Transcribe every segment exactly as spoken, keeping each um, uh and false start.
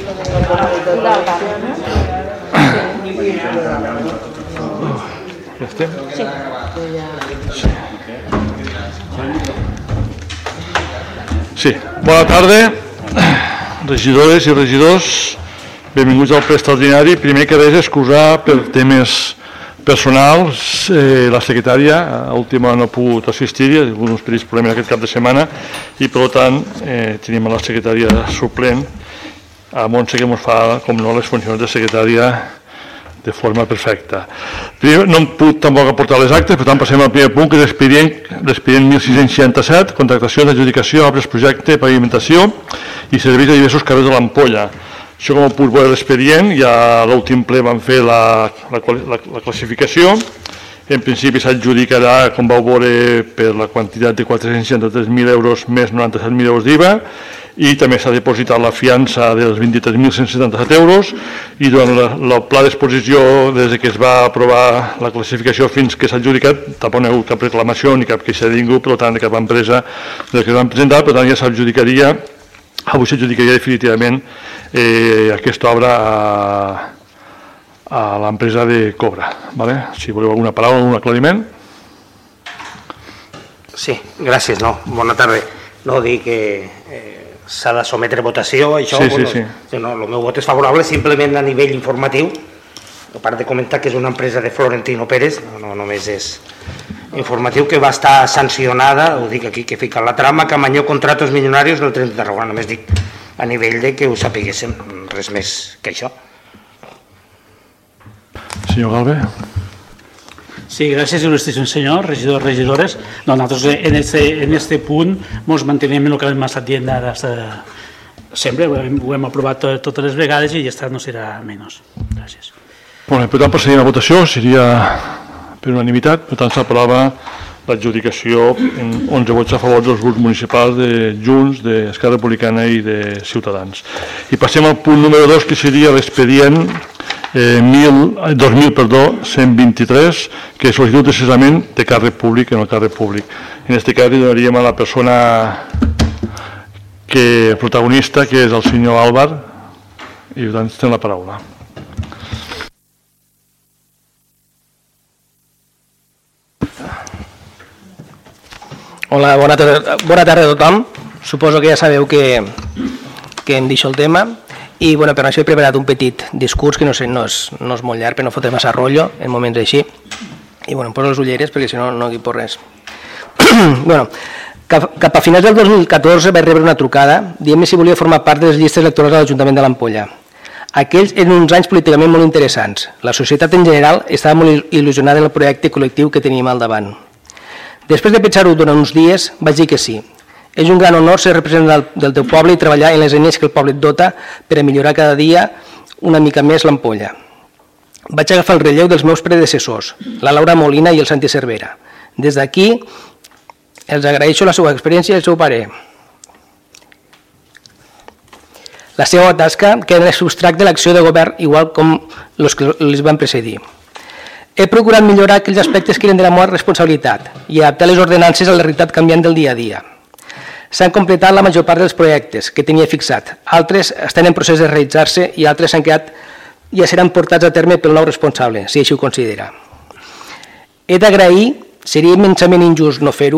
Ja estem? Sí. Sí. Bona tarda, regidores i regidors. Benvinguts al ple extraordinari. Primer que res, excusar per temes personals. Eh, la secretària a última no ha pogut assistir-hi, ha hagut uns petits problemes aquest cap de setmana i per tant eh, tenim a la secretària suplent, a Montse, que ens fa, com no, les funcions de secretària de forma perfecta. Primer, no hem pogut tampoc aportar les actes, per tant passem al primer punt, que és l'expedient l'expedient mil sis-cents seixanta-set, contractació d'adjudicació, obres, projecte, pavimentació i serveis de diversos carrers de l'Ampolla. Això, com heu pogut veure l'expedient, ja a l'últim ple van fer la, la, la, la classificació. En principi s'adjudicarà, com vau veure, per la quantitat de quatre-cents seixanta-tres mil euros més noranta-set mil euros d'I V A, i també s'ha depositat la fiança dels vint-i-tres mil cent setanta-set euros, i durant el pla d'exposició, des que es va aprovar la classificació fins que s'ha adjudicat, tampoc no hi ha hagut cap reclamació ni cap queixa de ningú, per tant, de cap empresa del que es van presentar, per tant ja s'adjudicaria, avui s'adjudicaria definitivament eh, aquesta obra a, a l'empresa de Cobra. Vale? Si voleu alguna paraula, algun aclariment. Sí, gràcies. No. Bona tarda. No, dir que eh, s'ha de sometre a votació, això, sí, bueno, sí, sí. No, el meu vot és favorable simplement a nivell informatiu, a part de comentar que és una empresa de Florentino Pérez, no, no només és informatiu, que va estar sancionada, ho dic aquí, que fica la trama Camanyó Contratos Milionarios del tren de Tarragona, només dic a nivell de que ho sapiguéssim, res més que això. Senyor Galve. Sí, gràcies, il·lustríssim senyor, regidors, regidores. No, nosaltres en este, en este punt ens mantenim en el que hem estat dient ara sempre, ho hem, ho hem aprovat totes les vegades i ja està, no serà menys. Gràcies. Bueno, per tant, passaríem a votació, seria per unanimitat, per tant s'aprova l'adjudicació en onze vots a favor dels grups municipals de Junts, d'Esquerra Republicana i de Ciutadans. I passem al punt número dos, que seria l'expedient eh, dos mil cent vint-i-tres, que és sol·licitud de cessament de càrrec públic en el càrrec públic. En aquest cas li donaríem a la persona que protagonista, que és el senyor Álvar, i per tant té la paraula. Hola, bona tarda, bona tarda a tothom. Suposo que ja sabeu que, que em deixo el tema i bueno, per això he preparat un petit discurs que no, sé, no, és, no és molt llarg per no fotre massa rotllo en moments així i bueno, em poso les ulleres perquè si no no hi pot res. Bueno, cap, cap a finals del dos mil catorze vaig rebre una trucada dient-me si volia formar part de les llistes electorals de l'Ajuntament de l'Ampolla. Aquells eren uns anys políticament molt interessants. La societat en general estava molt il·lusionada en el projecte col·lectiu que teníem al davant. Després de pensar-ho durant uns dies, vaig dir que sí. És un gran honor ser representant del teu poble i treballar en les eines que el poble et dota per a millorar cada dia una mica més l'Ampolla. Vaig agafar el relleu dels meus predecessors, la Laura Molina i el Santi Cervera. Des d'aquí, els agraeixo la seva experiència i el seu parer. La seva tasca queda en el substrat de l'acció de govern, igual com els que els van precedir. He procurat millorar aquells aspectes que eren de la meva responsabilitat i adaptar les ordenances a la realitat canviant del dia a dia. S'han completat la major part dels projectes que tenia fixat. Altres estan en procés de realitzar-se i altres s'han quedat ja seran portats a terme pel nou responsable, si així ho considera. He d'agrair, seria immensament injust no fer-ho,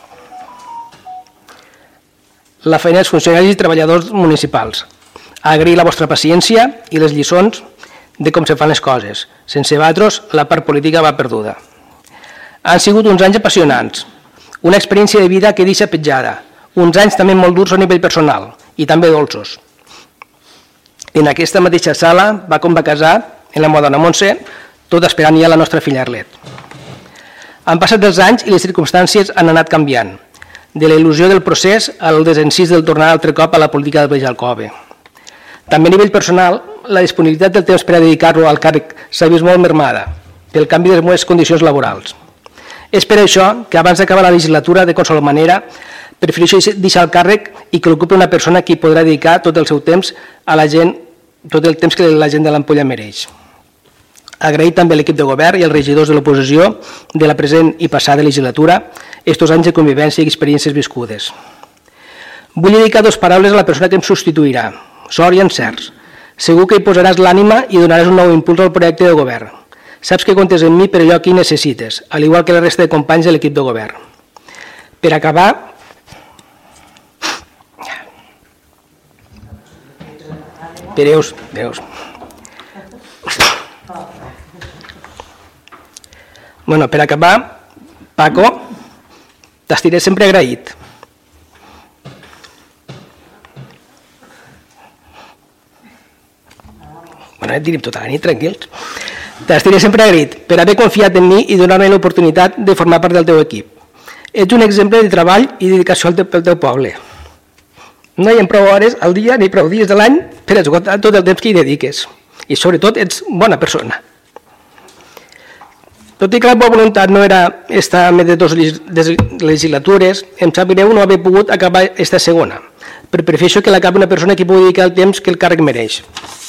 la feina dels funcionaris i treballadors municipals. Agrair la vostra paciència i les lliçons de com se fan les coses. Sense vosaltres, la part política va perduda. Han sigut uns anys apassionants, una experiència de vida que deixa petjada, uns anys també molt durs a nivell personal i també dolços. En aquesta mateixa sala va com va casar, en la meva dona Montse, tot esperant ja la nostra filla Arlet. Han passat els anys i les circumstàncies han anat canviant, de la il·lusió del procés al desencís del tornar altre cop a la política del Baix Alcove. També a nivell personal, la disponibilitat del temps per a dedicar-lo al càrrec s'ha vist molt mermada pel canvi de les meves condicions laborals. És per això que abans d'acabar la legislatura, de qualsevol manera, prefereixo deixar el càrrec i que l'ocupi una persona que podrà dedicar tot el seu temps a la gent, tot el temps que la gent de l'Ampolla mereix. Agrair també a l'equip de govern i als regidors de l'oposició de la present i passada legislatura estos anys de convivència i experiències viscudes. Vull dedicar dues paraules a la persona que em substituirà, sort i encerts. Segur que hi posaràs l'ànima i donaràs un nou impuls al projecte de govern. Saps que comptes amb mi per allò que necessites, al igual que la resta de companys de l'equip de govern. Per acabar, Veus, veus. Bueno, per acabar, Paco, t'estiré sempre agraït. Bueno, et diré tota la nit, tranquils. T'estiré sempre agraït per haver confiat en mi i donar-me l'oportunitat de formar part del teu equip. Ets un exemple de treball i dedicació pel teu poble. No hi ha prou hores al dia ni prou dies de l'any per esgotar tot el temps que hi dediques. I sobretot ets bona persona. Tot i que la meva voluntat no era estar més de dues legislatures, em sap greu no haver pogut acabar aquesta segona, però prefereixo que l'acabi una persona que pugui dedicar el temps que el càrrec mereix.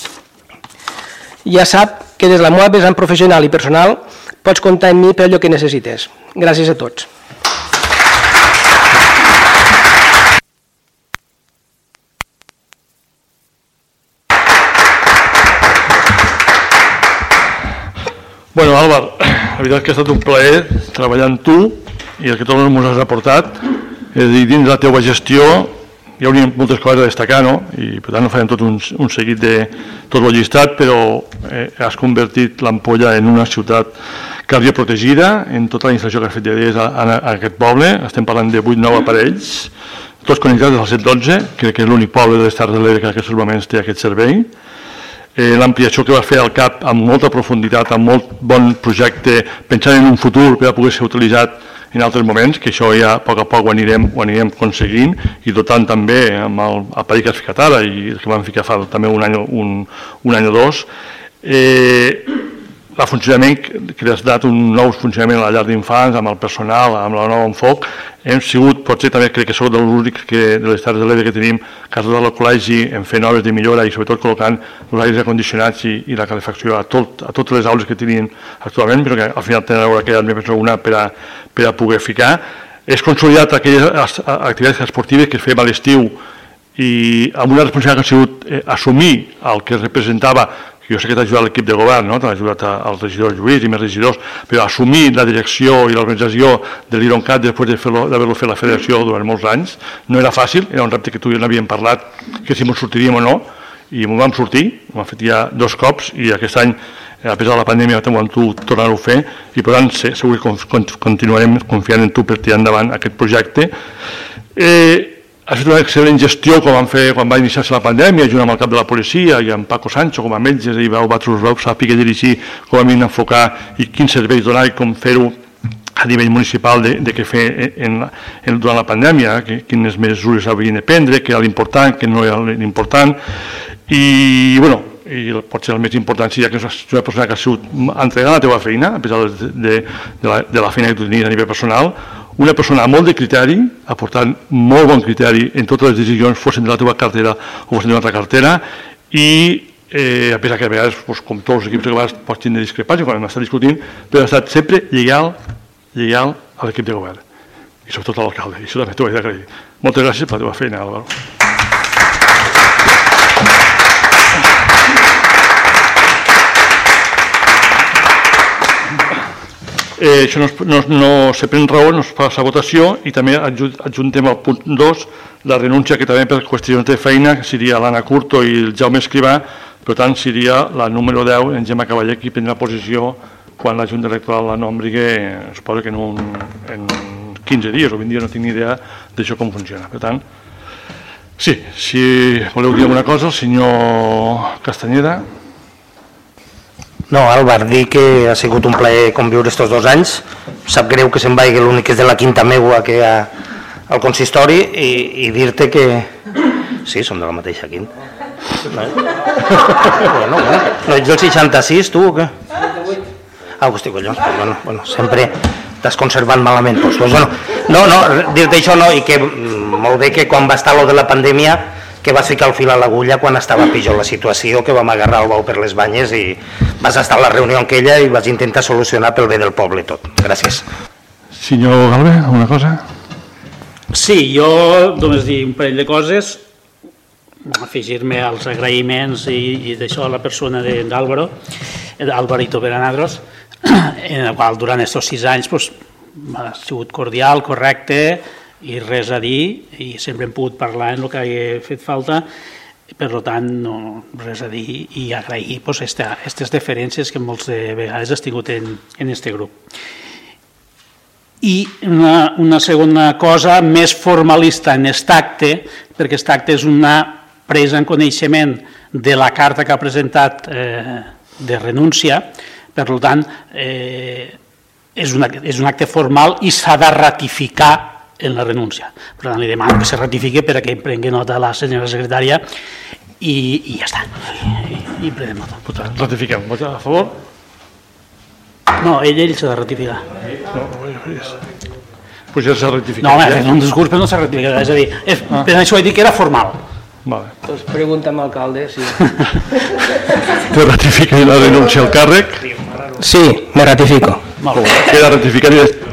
Ja sap que des de la meva vessant professional i personal pots comptar amb mi per allò que necessites. Gràcies a tots. Bueno, Álvar, la veritat és que ha estat un plaer treballar amb tu i el que tot ens has aportat. És a dir, dins de la teva gestió hi hauria moltes coses a destacar, no? I per tant no farem tot un, un seguit de tot el llistat, però eh, has convertit l'Ampolla en una ciutat quasi protegida en tota la instal·lació que has fet d'idees a, a, a aquest poble. Estem parlant de vuit nou aparells, tots connectats al set dotze, crec que és l'únic poble de les Terres de l'Ebre que en aquests moments té aquest servei. Eh, l'ampliació que vas fer al CAP amb molta profunditat, amb molt bon projecte, pensant en un futur per a poder ser utilitzat en altres moments, que això ja a poc a poc ho anirem, ho anirem aconseguint i dotant també amb el aparell que has ficat ara i el que vam ficar fa també un any, un, un any o dos. Eh, el funcionament que has dat un nou funcionament a la llar d'infants, amb el personal, amb la nova enfoc, hem sigut, potser també crec que sou dels únics que, de les Terres de l'Ebre que tenim, que has dotat al col·legi en fer noves de millora i sobretot col·locant els aires acondicionats i, i la calefacció a, tot, a totes les aules que tenien actualment, però que al final tenen a veure que hi ha més una per a, per a poder ficar. És consolidat aquelles activitats esportives que es feien a l'estiu i amb una responsabilitat que ha sigut eh, assumir el que representava. Jo sé que t'ha ajudat l'equip de govern, no? T'ha ajudat el regidor Lluís i més regidors, però assumir la direcció i l'organització de l'Ironcat després d'haver-lo fet la federació durant molts anys no era fàcil, era un repte que tu i jo n'havíem parlat, que si ens sortiríem o no, i m'ho vam sortir, ho vam fet ja dos cops, i aquest any, a pesar de la pandèmia, vam tu tornar-ho a fer, i per tant segur que continuarem confiant en tu per tirar endavant aquest projecte. Eh, Has fet una excel·lent gestió com vam fer quan va iniciar-se la pandèmia, junt amb el cap de la policia i amb Paco Sancho com a metges, i vau sàpiga dirigir com hem d'enfocar i quins serveis donar i com fer-ho a nivell municipal de, de què fer en, en, durant la pandèmia, que, quines mesures havien de prendre, què era l'important, què no era l'important. I, bueno, i potser el més important seria que és una persona que ha sigut entregant la teva feina, a pesar de, de, de, la, de la feina que tu tenies a nivell personal, una persona amb molt de criteri, aportant molt bon criteri en totes les decisions, fossin de la teva cartera o fossin de una altra cartera, i eh, a pesar que a vegades, doncs, com tots els equips de govern, pots tindre discrepància quan hem estat discutint, però ha estat sempre lleial, lleial a l'equip de govern, i sobretot a l'alcalde, i això també t'ho he d'agrair. Moltes gràcies per la teva feina, Álvaro. Eh, això no, no, no se pren raó, no es fa la votació i també adjuntem al punt dos la renúncia que també per qüestions de feina seria l'Anna Curto i el Jaume Escrivà, per tant seria la número deu en Gemma Cavaller qui prendrà posició quan la Junta Electoral la nombri, que suposo que en, un, en quinze dies o vint dies, no tinc ni idea d'això com funciona. Per tant, sí, si voleu dir alguna cosa, el senyor Castanyeda. No, Álvar, dir que ha sigut un plaer conviure estos dos anys. Sap greu que se'n vagi l'únic que és de la quinta meua que hi ha al consistori i, i dir-te que... Sí, som de la mateixa quinta. No, bueno, bueno. No ets del seixanta-sis, tu, o què? Ah, hosti, collons, pues bueno, bueno, sempre t'has conservat malament. Pues, pues, bueno, no, no, dir-te això no, i que molt bé que quan va estar lo de la pandèmia que vas ficar el fil a l'agulla quan estava pitjor la situació, que vam agarrar el bou per les banyes i vas estar a la reunió amb ella i vas intentar solucionar pel bé del poble tot. Gràcies. Senyor Galve, alguna cosa? Sí, jo només dir un parell de coses. afegir-me als agraïments i, i d'això a la persona d'Àlvaro, d'Alvarito Beranadros, en el qual durant aquests sis anys pues, ha sigut cordial, correcte i res a dir, i sempre hem pogut parlar en el que ha fet falta. Per tant, no, res a dir i agrair aquestes deferències que moltes vegades has tingut en aquest grup. I una, una segona cosa més formalista en aquest acte, perquè aquest acte és una presa en coneixement de la carta que ha presentat eh, de renúncia, per tant, eh, és, una, és un acte formal i s'ha de ratificar en la renúncia. Per tant, li demano que se ratifiqui per a que prengui nota la senyora secretària i, i ja està. I, i prenem nota. Ratifiquem. Vota a favor? No, ell, ell s'ha de ratificar. No, pues ja s'ha ratificat. No, home, en un discurs però no s'ha ratificat. És a dir, és, ah. per això he dit que era formal. Vale. Doncs pregunta amb l'alcalde, sí. Te ratifica la renúncia al càrrec? Sí, me ratifico. Queda ratificat i